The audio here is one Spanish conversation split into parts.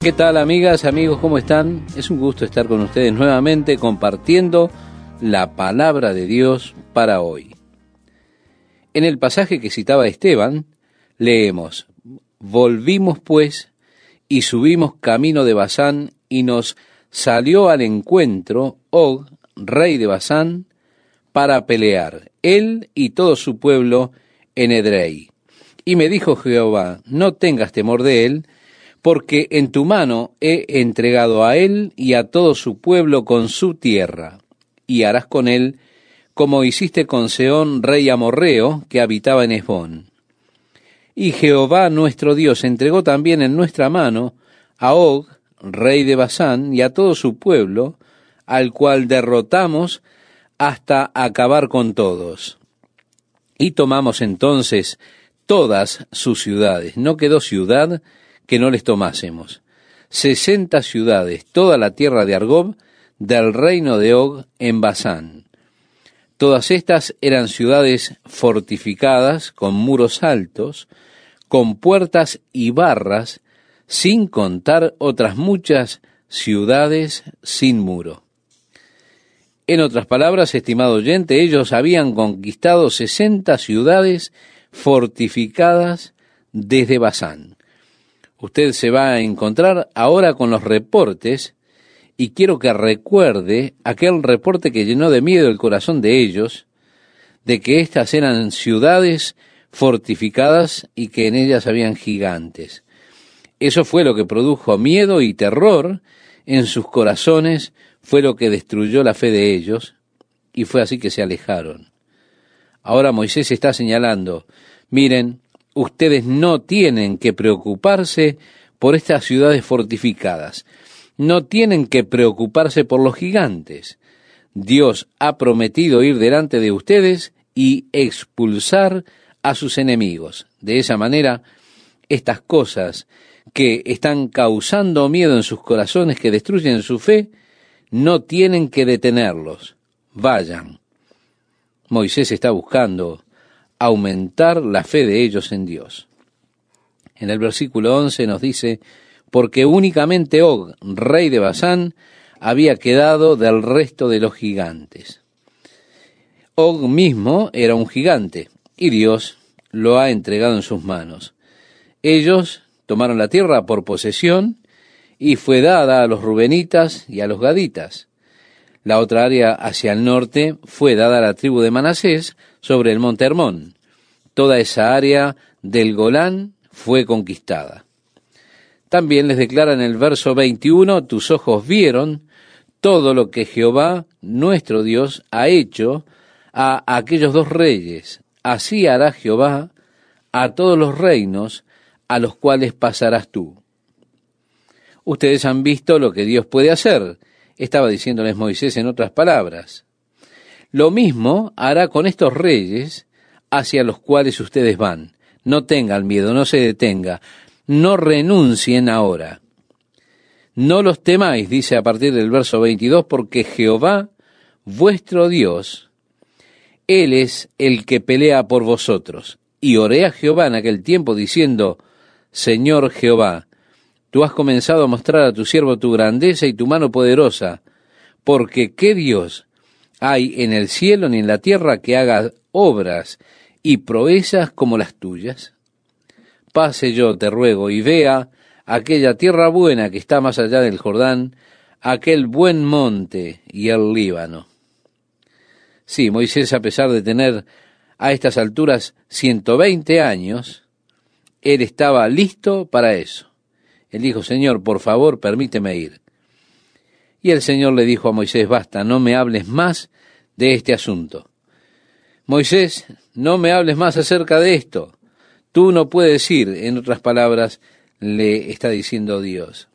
¿Qué tal, amigas, amigos? ¿Cómo están? Es un gusto estar con ustedes nuevamente compartiendo la palabra de Dios para hoy. En el pasaje que citaba Esteban, leemos: volvimos pues y subimos camino de Basán, y nos salió al encuentro Og, rey de Basán, para pelear, él y todo su pueblo, en Edrei. Y me dijo Jehová: no tengas temor de él, porque en tu mano he entregado a él y a todo su pueblo con su tierra, y harás con él como hiciste con Sehón, rey amorreo, que habitaba en Hesbón. Y Jehová nuestro Dios entregó también en nuestra mano a Og, rey de Basán, y a todo su pueblo, al cual derrotamos hasta acabar con todos. Y tomamos entonces todas sus ciudades. No quedó ciudad que no les tomásemos. 60 ciudades, toda la tierra de Argob, del reino de Og en Basán. Todas estas eran ciudades fortificadas, con muros altos, con puertas y barras, sin contar otras muchas ciudades sin muro. En otras palabras, estimado oyente, ellos habían conquistado 60 ciudades fortificadas desde Basán. Usted se va a encontrar ahora con los reportes, y quiero que recuerde aquel reporte que llenó de miedo el corazón de ellos, de que estas eran ciudades fortificadas y que en ellas habían gigantes. Eso fue lo que produjo miedo y terror en sus corazones, fue lo que destruyó la fe de ellos, y fue así que se alejaron. Ahora Moisés está señalando: miren, ustedes no tienen que preocuparse por estas ciudades fortificadas, no tienen que preocuparse por los gigantes. Dios ha prometido ir delante de ustedes y expulsar a sus enemigos. De esa manera, estas cosas que están causando miedo en sus corazones, que destruyen su fe, no tienen que detenerlos. Vayan. Moisés está buscando aumentar la fe de ellos en Dios. En el versículo 11 nos dice: porque únicamente Og, rey de Basán, había quedado del resto de los gigantes. Og mismo era un gigante, y Dios lo ha entregado en sus manos. Ellos tomaron la tierra por posesión, y fue dada a los rubenitas y a los gaditas. La otra área hacia el norte fue dada a la tribu de Manasés sobre el monte Hermón. Toda esa área del Golán fue conquistada. También les declara en el verso 21, tus ojos vieron todo lo que Jehová, nuestro Dios, ha hecho a aquellos dos reyes. Así hará Jehová a todos los reinos a los cuales pasarás tú. Ustedes han visto lo que Dios puede hacer, estaba diciéndoles Moisés en otras palabras. Lo mismo hará con estos reyes hacia los cuales ustedes van. No tengan miedo, no se detenga, no renuncien ahora. No los temáis, dice a partir del verso 22, porque Jehová, vuestro Dios, Él es el que pelea por vosotros. Y oré a Jehová en aquel tiempo diciendo: Señor Jehová, tú has comenzado a mostrar a tu siervo tu grandeza y tu mano poderosa, porque ¿qué Dios hay en el cielo ni en la tierra que haga obras y proezas como las tuyas? Pase yo, te ruego, y vea aquella tierra buena que está más allá del Jordán, aquel buen monte y el Líbano. Sí, Moisés, a pesar de tener a estas alturas 120 años, él estaba listo para eso. Él dijo: Señor, por favor, permíteme ir. Y el Señor le dijo a Moisés: basta, no me hables más de este asunto. Moisés, no me hables más acerca de esto. Tú no puedes ir, en otras palabras, le está diciendo Dios.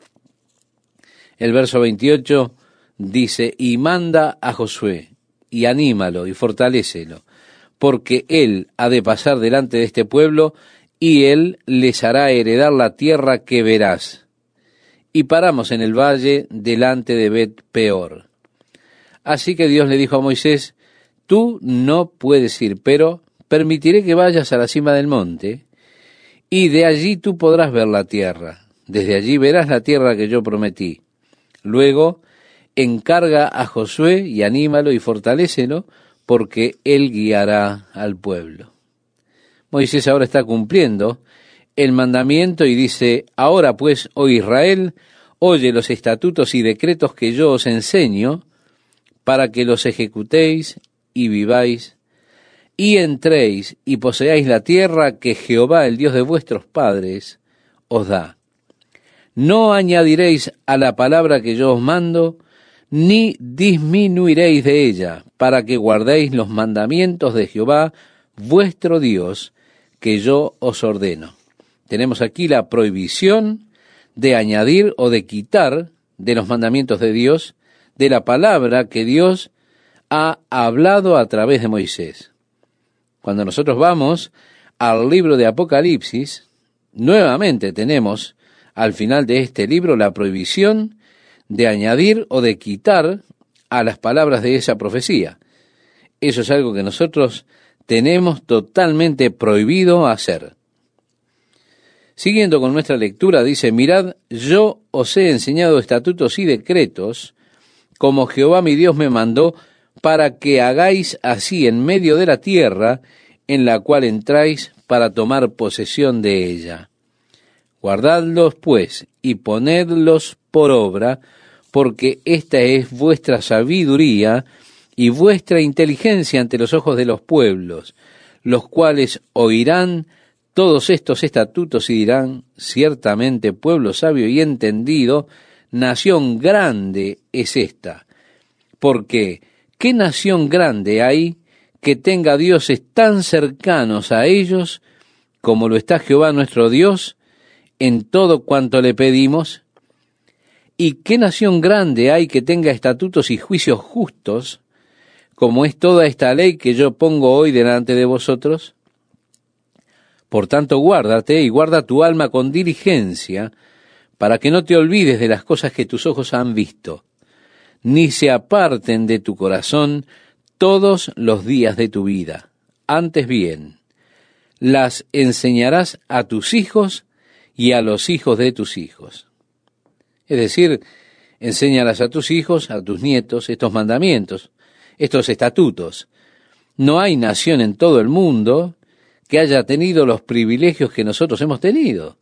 El verso 28 dice: y manda a Josué, y anímalo, y fortalécelo, porque él ha de pasar delante de este pueblo, y él les hará heredar la tierra que verás. Y paramos en el valle delante de Bet Peor. Así que Dios le dijo a Moisés: tú no puedes ir, pero permitiré que vayas a la cima del monte, y de allí tú podrás ver la tierra. Desde allí verás la tierra que yo prometí. Luego, encarga a Josué y anímalo y fortalécelo, porque él guiará al pueblo. Moisés ahora está cumpliendo el mandamiento y dice: ahora pues, oh Israel, oye los estatutos y decretos que yo os enseño, para que los ejecutéis y viváis, y entréis y poseáis la tierra que Jehová, el Dios de vuestros padres, os da. No añadiréis a la palabra que yo os mando, ni disminuiréis de ella, para que guardéis los mandamientos de Jehová, vuestro Dios, que yo os ordeno. Tenemos aquí la prohibición de añadir o de quitar de los mandamientos de Dios, de la palabra que Dios ha hablado a través de Moisés. Cuando nosotros vamos al libro de Apocalipsis, nuevamente tenemos al final de este libro la prohibición de añadir o de quitar a las palabras de esa profecía. Eso es algo que nosotros tenemos totalmente prohibido hacer. Siguiendo con nuestra lectura, dice: mirad, yo os he enseñado estatutos y decretos, como Jehová mi Dios me mandó, para que hagáis así en medio de la tierra, en la cual entráis para tomar posesión de ella. Guardadlos, pues, y ponedlos por obra, porque esta es vuestra sabiduría y vuestra inteligencia ante los ojos de los pueblos, los cuales oirán todos estos estatutos y dirán: ciertamente pueblo sabio y entendido, nación grande es esta. Porque, ¿qué nación grande hay que tenga dioses tan cercanos a ellos como lo está Jehová nuestro Dios en todo cuanto le pedimos? ¿Y qué nación grande hay que tenga estatutos y juicios justos, como es toda esta ley que yo pongo hoy delante de vosotros? Por tanto, guárdate y guarda tu alma con diligencia, para que no te olvides de las cosas que tus ojos han visto, ni se aparten de tu corazón todos los días de tu vida. Antes bien, las enseñarás a tus hijos y a los hijos de tus hijos. Es decir, enséñalas a tus hijos, a tus nietos, estos mandamientos, estos estatutos. No hay nación en todo el mundo que haya tenido los privilegios que nosotros hemos tenido.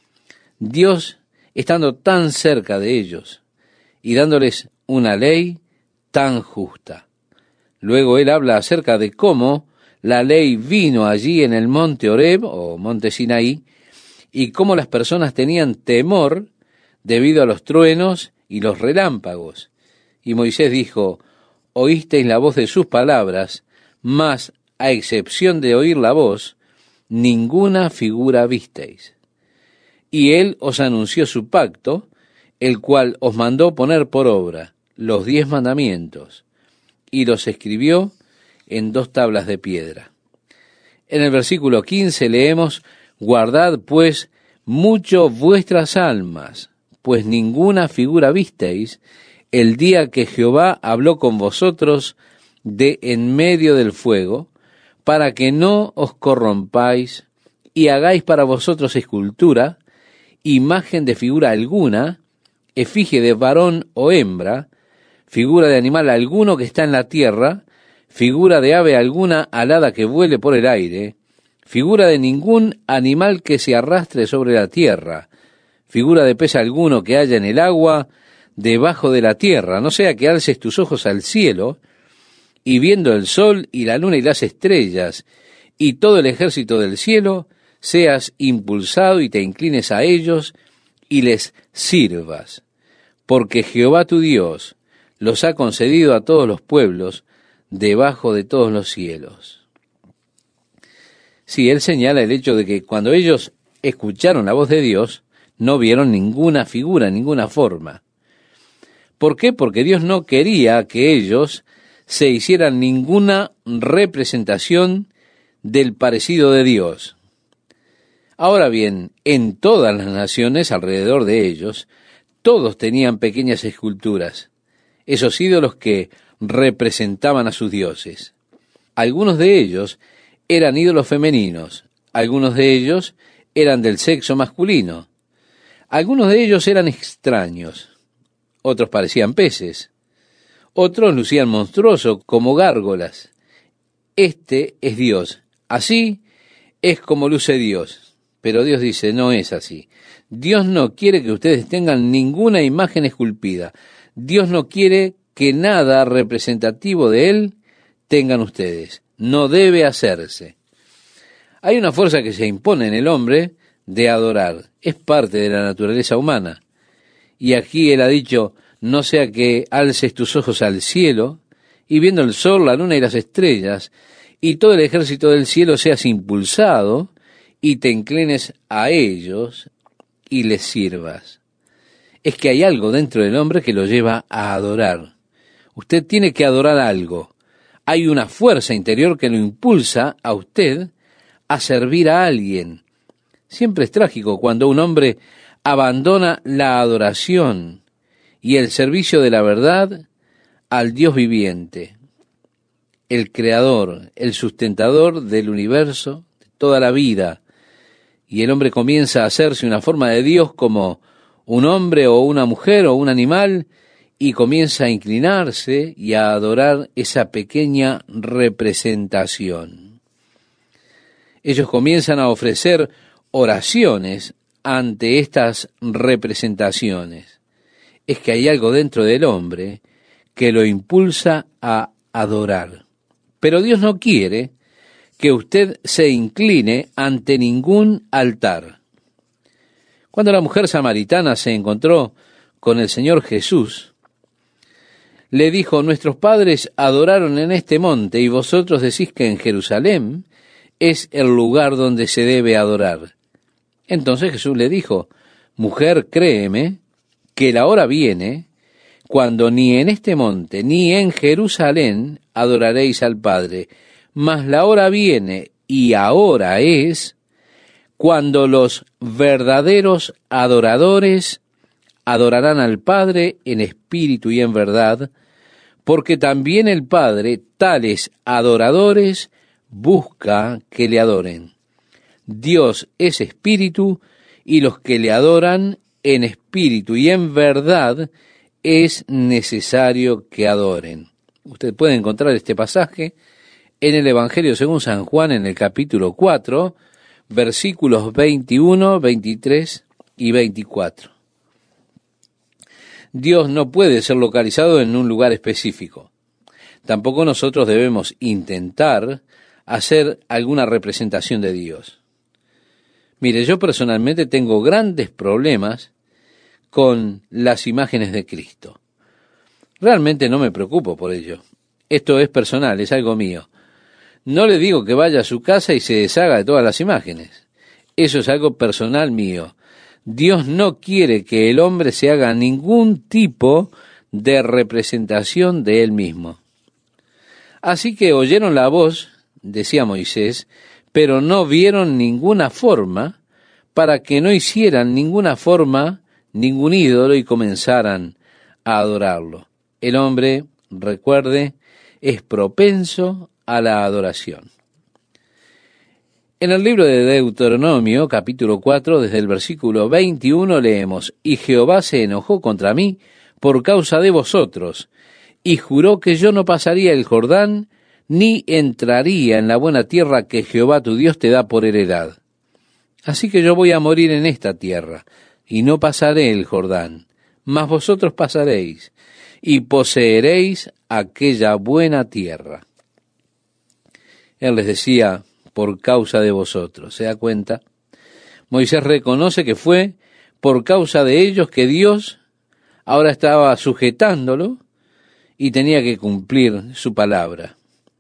Dios, estando tan cerca de ellos y dándoles una ley tan justa. Luego él habla acerca de cómo la ley vino allí en el monte Horeb o monte Sinaí, y cómo las personas tenían temor debido a los truenos y los relámpagos. Y Moisés dijo: oísteis la voz de sus palabras, mas a excepción de oír la voz, ninguna figura visteis. Y él os anunció su pacto, el cual os mandó poner por obra los 10 mandamientos, y los escribió en 2 tablas de piedra. En el versículo 15 leemos: guardad pues mucho vuestras almas, pues ninguna figura visteis el día que Jehová habló con vosotros de en medio del fuego, para que no os corrompáis y hagáis para vosotros escultura, imagen de figura alguna, efigie de varón o hembra, figura de animal alguno que está en la tierra, figura de ave alguna alada que vuele por el aire, figura de ningún animal que se arrastre sobre la tierra, figura de pez alguno que haya en el agua debajo de la tierra, no sea que alces tus ojos al cielo, y viendo el sol y la luna y las estrellas y todo el ejército del cielo, seas impulsado y te inclines a ellos y les sirvas, porque Jehová tu Dios los ha concedido a todos los pueblos debajo de todos los cielos. Sí, él señala el hecho de que cuando ellos escucharon la voz de Dios, no vieron ninguna figura, ninguna forma. ¿Por qué? Porque Dios no quería que ellos se hicieran ninguna representación del parecido de Dios. Ahora bien, en todas las naciones alrededor de ellos, todos tenían pequeñas esculturas, esos ídolos que representaban a sus dioses. Algunos de ellos eran ídolos femeninos, algunos de ellos eran del sexo masculino, Algunos de ellos eran extraños, otros parecían peces, otros lucían monstruosos como gárgolas. Este es Dios. Así es como luce Dios. Pero Dios dice, no es así. Dios no quiere que ustedes tengan ninguna imagen esculpida. Dios no quiere que nada representativo de Él tengan ustedes. No debe hacerse. Hay una fuerza que se impone en el hombre de adorar. Es parte de la naturaleza humana. Y aquí Él ha dicho, no sea que alces tus ojos al cielo, y viendo el sol, la luna y las estrellas, y todo el ejército del cielo seas impulsado, y te inclines a ellos, y les sirvas. Es que hay algo dentro del hombre que lo lleva a adorar. Usted tiene que adorar algo. Hay una fuerza interior que lo impulsa a usted a servir a alguien. Siempre es trágico cuando un hombre abandona la adoración y el servicio de la verdad al Dios viviente, el creador, el sustentador del universo, de toda la vida, y el hombre comienza a hacerse una forma de Dios como un hombre o una mujer o un animal, y comienza a inclinarse y a adorar esa pequeña representación. Ellos comienzan a ofrecer oraciones ante estas representaciones. Es que hay algo dentro del hombre que lo impulsa a adorar. Pero Dios no quiere que usted se incline ante ningún altar. Cuando la mujer samaritana se encontró con el Señor Jesús, le dijo, nuestros padres adoraron en este monte y vosotros decís que en Jerusalén es el lugar donde se debe adorar. Entonces Jesús le dijo, mujer, créeme que la hora viene cuando ni en este monte ni en Jerusalén adoraréis al Padre, mas la hora viene y ahora es cuando los verdaderos adoradores adorarán al Padre en espíritu y en verdad, porque también el Padre tales adoradores busca que le adoren. Dios es espíritu, y los que le adoran en espíritu y en verdad es necesario que adoren. Usted puede encontrar este pasaje en el Evangelio según San Juan, en el capítulo 4, versículos 21, 23 y 24. Dios no puede ser localizado en un lugar específico. Tampoco nosotros debemos intentar hacer alguna representación de Dios. Mire, yo personalmente tengo grandes problemas con las imágenes de Cristo. Realmente no me preocupo por ello. Esto es personal, es algo mío. No le digo que vaya a su casa y se deshaga de todas las imágenes. Eso es algo personal mío. Dios no quiere que el hombre se haga ningún tipo de representación de él mismo. Así que oyeron la voz, decía Moisés, pero no vieron ninguna forma para que no hicieran ninguna forma, ningún ídolo y comenzaran a adorarlo. El hombre, recuerde, es propenso a la adoración. En el libro de Deuteronomio, capítulo 4, desde el versículo 21, leemos, y Jehová se enojó contra mí por causa de vosotros, y juró que yo no pasaría el Jordán, ni entraría en la buena tierra que Jehová tu Dios te da por heredad. Así que yo voy a morir en esta tierra, y no pasaré el Jordán, mas vosotros pasaréis, y poseeréis aquella buena tierra. Él les decía, por causa de vosotros, ¿se da cuenta? Moisés reconoce que fue por causa de ellos que Dios ahora estaba sujetándolo y tenía que cumplir su palabra.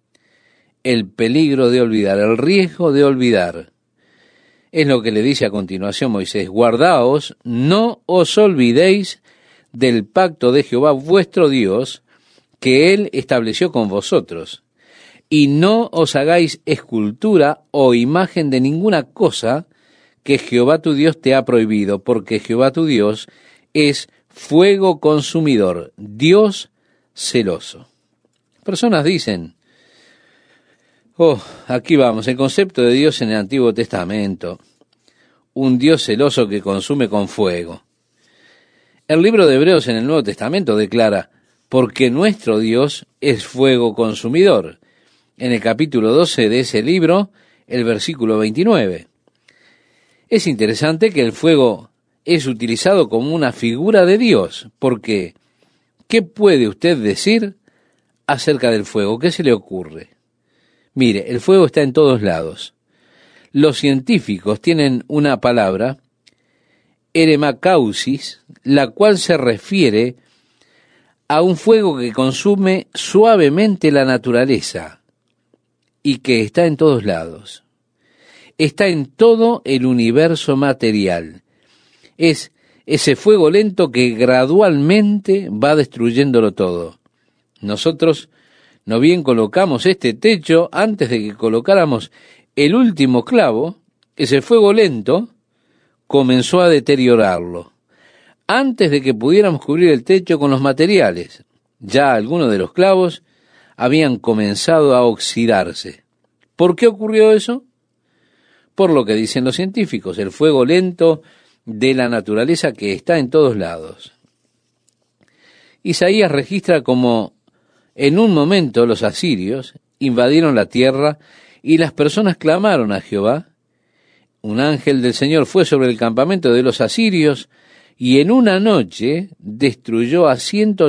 El peligro de olvidar, el riesgo de olvidar. Es lo que le dice a continuación Moisés, guardaos, no os olvidéis del pacto de Jehová vuestro Dios, que Él estableció con vosotros, y no os hagáis escultura o imagen de ninguna cosa que Jehová tu Dios te ha prohibido, porque Jehová tu Dios es fuego consumidor, Dios celoso. Personas dicen, aquí vamos, el concepto de Dios en el Antiguo Testamento. un Dios celoso que consume con fuego. El libro de Hebreos en el Nuevo Testamento declara, porque nuestro Dios es fuego consumidor. En el capítulo 12 de ese libro, el versículo 29. Es interesante que el fuego es utilizado como una figura de Dios, porque ¿qué puede usted decir acerca del fuego? ¿Qué se le ocurre? Mire, el fuego está en todos lados. Los científicos tienen una palabra, eremakausis, la cual se refiere a un fuego que consume suavemente la naturaleza y que está en todos lados. Está en todo el universo material. Es ese fuego lento que gradualmente va destruyéndolo todo. Nosotros no bien colocamos este techo, antes de que colocáramos el último clavo, ese fuego lento comenzó a deteriorarlo. Antes de que pudiéramos cubrir el techo con los materiales, ya algunos de los clavos habían comenzado a oxidarse. ¿Por qué ocurrió eso? Por lo que dicen los científicos, el fuego lento de la naturaleza que está en todos lados. Isaías registra como en un momento los asirios invadieron la tierra y las personas clamaron a Jehová. Un ángel del Señor fue sobre el campamento de los asirios y en una noche destruyó a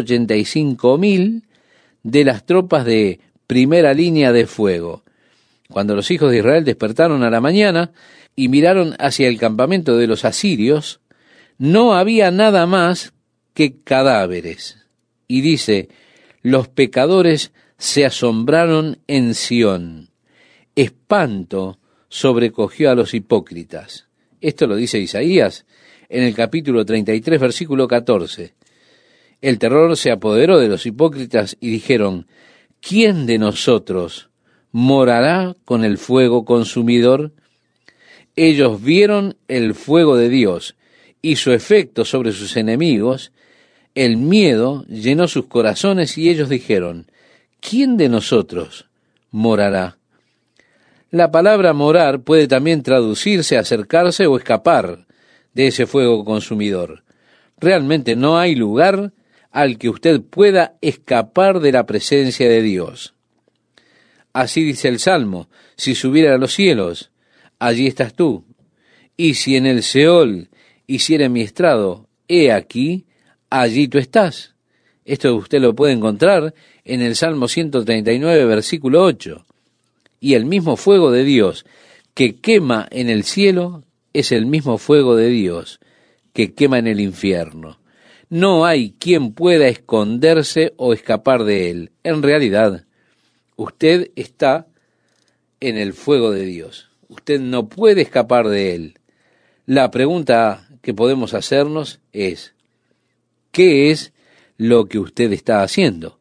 185,000 de las tropas de primera línea de fuego. Cuando los hijos de Israel despertaron a la mañana y miraron hacia el campamento de los asirios, no había nada más que cadáveres. Y dice, los pecadores se asombraron en Sión. Espanto sobrecogió a los hipócritas. Esto lo dice Isaías en el capítulo 33, versículo 14. El terror se apoderó de los hipócritas y dijeron, ¿quién de nosotros morará con el fuego consumidor? Ellos vieron el fuego de Dios y su efecto sobre sus enemigos. El miedo llenó sus corazones y ellos dijeron, ¿quién de nosotros morará? La palabra morar puede también traducirse acercarse o escapar de ese fuego consumidor. Realmente no hay lugar al que usted pueda escapar de la presencia de Dios. Así dice el Salmo, si subiera a los cielos, allí estás tú. Y si en el Seol hiciera mi estrado, he aquí, allí tú estás. Esto usted lo puede encontrar en el Salmo 139, versículo 8. Y el mismo fuego de Dios que quema en el cielo es el mismo fuego de Dios que quema en el infierno. No hay quien pueda esconderse o escapar de él. En realidad, usted está en el fuego de Dios. Usted no puede escapar de él. La pregunta que podemos hacernos es, ¿qué es lo que usted está haciendo?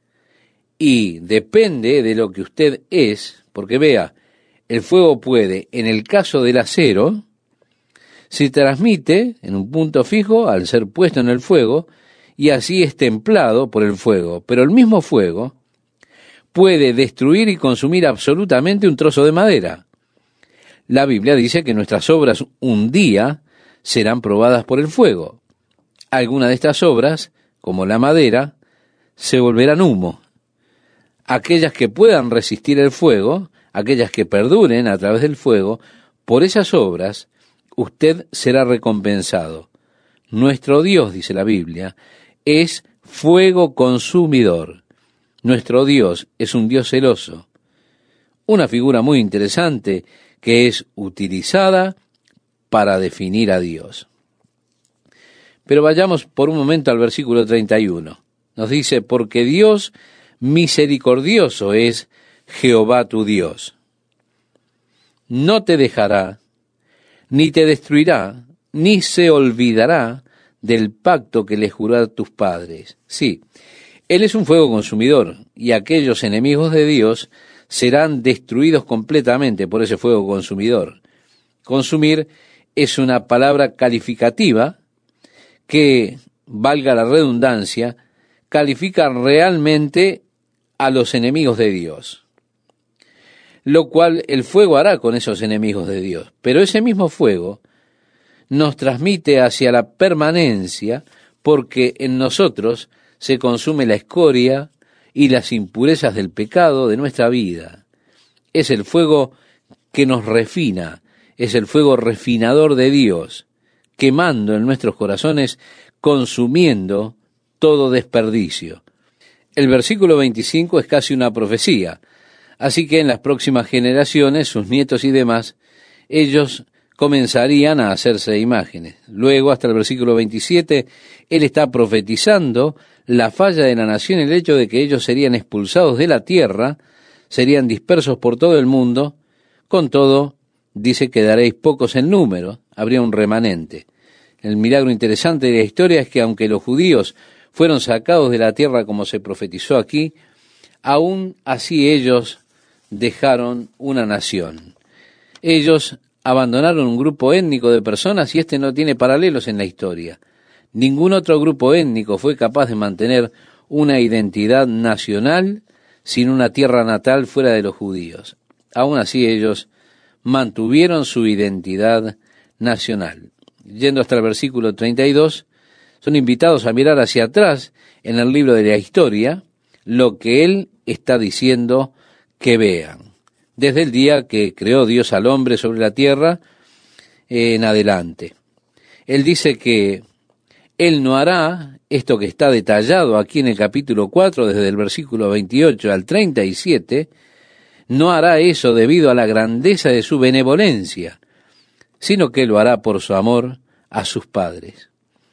Y depende de lo que usted es, porque vea, el fuego puede, en el caso del acero, se transmite en un punto fijo al ser puesto en el fuego y así es templado por el fuego. Pero el mismo fuego puede destruir y consumir absolutamente un trozo de madera. La Biblia dice que nuestras obras un día serán probadas por el fuego. Algunas de estas obras, como la madera, se volverán humo. Aquellas que puedan resistir el fuego, aquellas que perduren a través del fuego, por esas obras, usted será recompensado. Nuestro Dios, dice la Biblia, es fuego consumidor. Nuestro Dios es un Dios celoso. Una figura muy interesante que es utilizada para definir a Dios. Pero vayamos por un momento al versículo 31. Nos dice, porque Dios misericordioso es Jehová tu Dios. No te dejará, ni te destruirá, ni se olvidará del pacto que le juró a tus padres. Sí, Él es un fuego consumidor, y aquellos enemigos de Dios serán destruidos completamente por ese fuego consumidor. Consumir es una palabra calificativa que, valga la redundancia, califica realmente a los enemigos de Dios, lo cual el fuego hará con esos enemigos de Dios. Pero ese mismo fuego nos transmite hacia la permanencia, porque en nosotros se consume la escoria y las impurezas del pecado de nuestra vida. Es el fuego que nos refina, es el fuego refinador de Dios, quemando en nuestros corazones, consumiendo todo desperdicio. El versículo 25 es casi una profecía, así que en las próximas generaciones, sus nietos y demás, ellos comenzarían a hacerse imágenes. Luego, hasta el versículo 27, él está profetizando la falla de la nación, el hecho de que ellos serían expulsados de la tierra, serían dispersos por todo el mundo. Con todo, dice, quedaréis pocos en número, habría un remanente. El milagro interesante de la historia es que aunque los judíos fueron sacados de la tierra como se profetizó aquí, aún así ellos dejaron una nación. Ellos abandonaron un grupo étnico de personas y este no tiene paralelos en la historia. Ningún otro grupo étnico fue capaz de mantener una identidad nacional sin una tierra natal fuera de los judíos. Aún así ellos mantuvieron su identidad nacional. Yendo hasta el versículo 32, son invitados a mirar hacia atrás en el libro de la historia lo que él está diciendo que vean. Desde el día que creó Dios al hombre sobre la tierra en adelante. Él dice que él no hará esto que está detallado aquí en el capítulo 4, desde el versículo 28 al 37, no hará eso debido a la grandeza de su benevolencia, sino que lo hará por su amor a sus padres,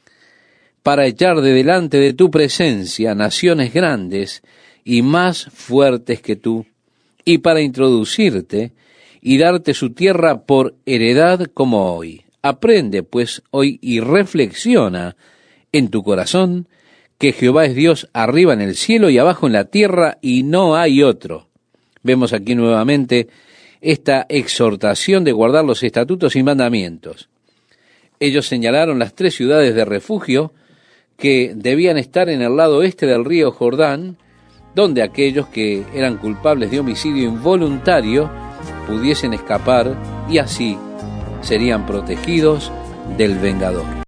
para echar de delante de tu presencia naciones grandes y más fuertes que tú, y para introducirte y darte su tierra por heredad como hoy. Aprende, pues, hoy y reflexiona en tu corazón que Jehová es Dios arriba en el cielo y abajo en la tierra, y no hay otro. Vemos aquí nuevamente esta exhortación de guardar los estatutos y mandamientos. Ellos señalaron las 3 ciudades de refugio que debían estar en el lado este del río Jordán, donde aquellos que eran culpables de homicidio involuntario pudiesen escapar y así serían protegidos del vengador.